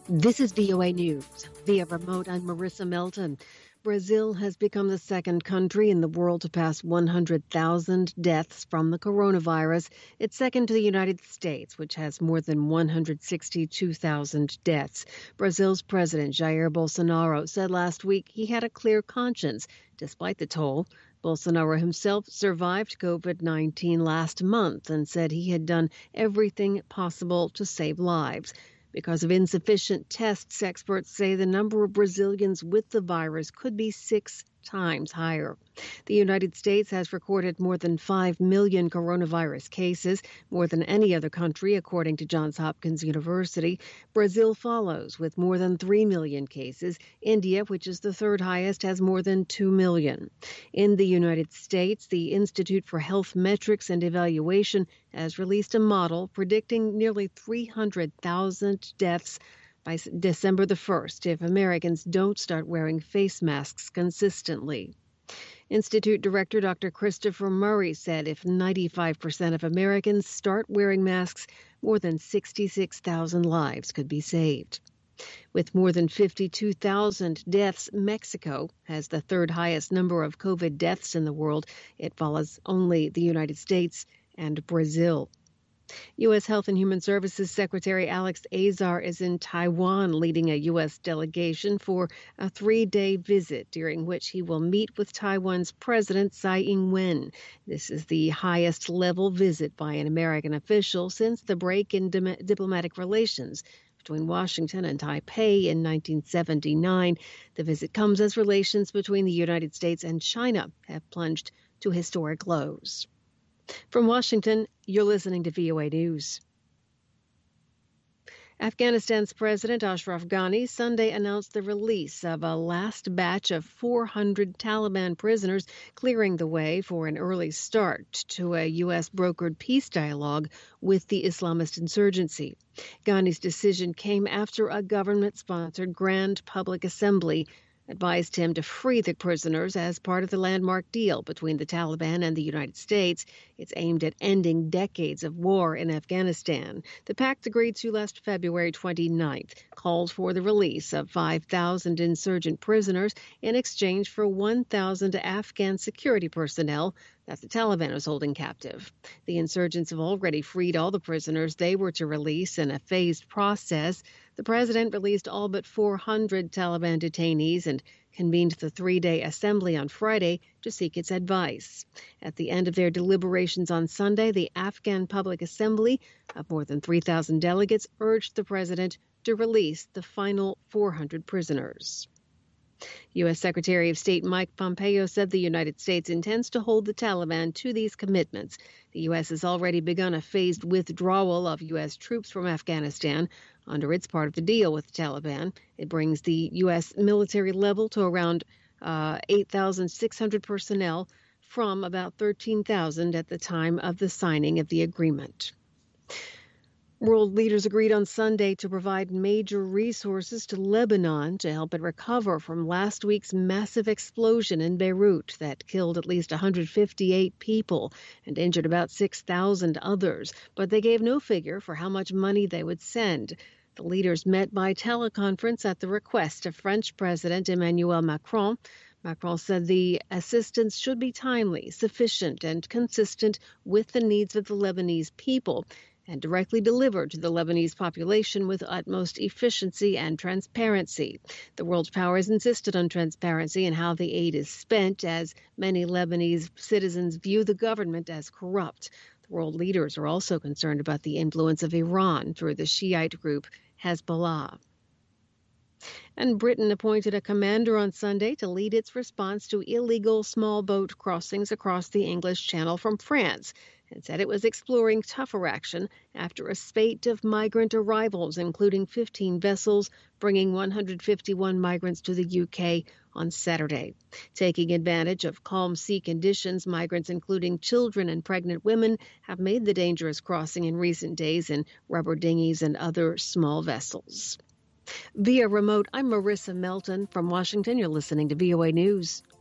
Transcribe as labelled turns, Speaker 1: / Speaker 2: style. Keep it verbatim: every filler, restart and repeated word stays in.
Speaker 1: This is V O A News. Via remote, I'm Marissa Melton. Brazil has become the second country in the world to pass one hundred thousand deaths from the coronavirus. It's second to the United States, which has more than one hundred sixty-two thousand deaths. Brazil's President Jair Bolsonaro said last week he had a clear conscience, despite the toll. Bolsonaro himself survived COVID nineteen last month and said he had done everything possible to save lives. Because of insufficient tests, experts say the number of Brazilians with the virus could be six times higher. The United States has recorded more than five million coronavirus cases, more than any other country, according to Johns Hopkins University. Brazil follows with more than three million cases. India, which is the third highest, has more than two million. In the United States, the Institute for Health Metrics and Evaluation has released a model predicting nearly three hundred thousand deaths by December the first if Americans don't start wearing face masks consistently. Institute Director Doctor Christopher Murray said if ninety-five percent of Americans start wearing masks, more than sixty-six thousand lives could be saved. With more than fifty-two thousand deaths, Mexico has the third highest number of COVID deaths in the world. It follows only the United States and Brazil. U S. Health and Human Services Secretary Alex Azar is in Taiwan leading a U S delegation for a three-day visit during which he will meet with Taiwan's President Tsai Ing-wen. This is the highest level visit by an American official since the break in dim- diplomatic relations between Washington and Taipei in nineteen seventy-nine. The visit comes as relations between the United States and China have plunged to historic lows. From Washington, you're listening to V O A News. Afghanistan's President Ashraf Ghani Sunday announced the release of a last batch of four hundred Taliban prisoners, clearing the way for an early start to a U S-brokered peace dialogue with the Islamist insurgency. Ghani's decision came after a government-sponsored Grand Public Assembly advised him to free the prisoners as part of the landmark deal between the Taliban and the United States. It's aimed at ending decades of war in Afghanistan. The pact agreed to last February twenty-ninth called for the release of five thousand insurgent prisoners in exchange for one thousand Afghan security personnel that the Taliban was holding captive. The insurgents have already freed all the prisoners they were to release in a phased process. The president released all but four hundred Taliban detainees and convened the three-day assembly on Friday to seek its advice. At the end of their deliberations on Sunday, the Afghan Public Assembly of more than three thousand delegates urged the president to release the final four hundred prisoners. U S. Secretary of State Mike Pompeo said the United States intends to hold the Taliban to these commitments. The U S has already begun a phased withdrawal of U S troops from Afghanistan under its part of the deal with the Taliban. It brings the U S military level to around uh, eight thousand six hundred personnel from about thirteen thousand at the time of the signing of the agreement. World leaders agreed on Sunday to provide major resources to Lebanon to help it recover from last week's massive explosion in Beirut that killed at least one hundred fifty-eight people and injured about six thousand others. But they gave no figure for how much money they would send. The leaders met by teleconference at the request of French President Emmanuel Macron. Macron said the assistance should be timely, sufficient, and consistent with the needs of the Lebanese people, and directly delivered to the Lebanese population with utmost efficiency and transparency. The world powers insisted on transparency in how the aid is spent, as many Lebanese citizens view the government as corrupt. The world leaders are also concerned about the influence of Iran through the Shiite group Hezbollah. And Britain appointed a commander on Sunday to lead its response to illegal small boat crossings across the English Channel from France, and said it was exploring tougher action after a spate of migrant arrivals, including fifteen vessels, bringing one hundred fifty-one migrants to the U K on Saturday. Taking advantage of calm sea conditions, migrants, including children and pregnant women, have made the dangerous crossing in recent days in rubber dinghies and other small vessels. Via remote, I'm Marissa Melton. From Washington, you're listening to V O A News.